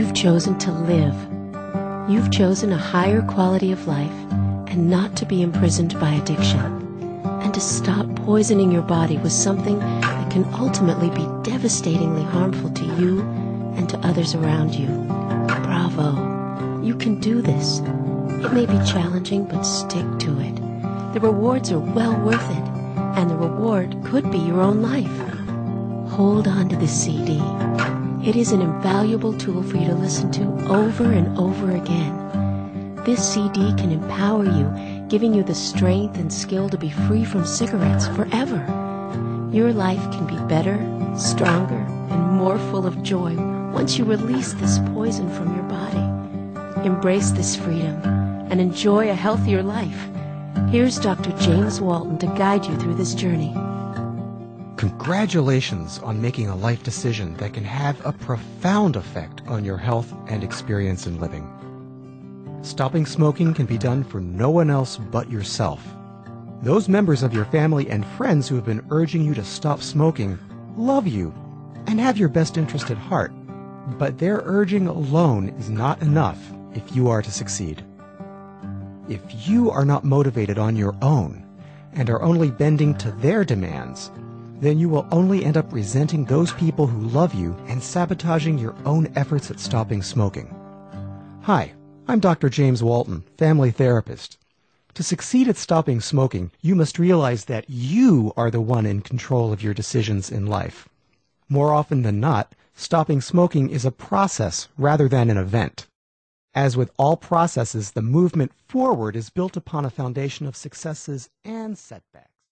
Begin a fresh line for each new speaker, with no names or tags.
You've chosen to live. You've chosen a higher quality of life and not to be imprisoned by addiction, and to stop poisoning your body with something that can ultimately be devastatingly harmful to you and to others around you. Bravo. You can do this. It may be challenging, but stick to it. The rewards are well worth it, and the reward could be your own life. Hold on to this CD. It is an invaluable tool for you to listen to over and over again. This CD can empower you, giving you the strength and skill to be free from cigarettes forever. Your life can be better, stronger, and more full of joy once you release this poison from your body. Embrace this freedom and enjoy a healthier life. Here's Dr. James Walton to guide you through this journey.
Congratulations on making a life decision that can have a profound effect on your health and experience in living. Stopping smoking can be done for no one else but yourself. Those members of your family and friends who have been urging you to stop smoking love you and have your best interest at heart, but their urging alone is not enough if you are to succeed. If you are not motivated on your own and are only bending to their demands, then you will only end up resenting those people who love you and sabotaging your own efforts at stopping smoking. Hi, I'm Dr. James Walton, family therapist. To succeed at stopping smoking, you must realize that you are the one in control of your decisions in life. More often than not, stopping smoking is a process rather than an event. As with all processes, the movement forward is built upon a foundation of successes and setbacks.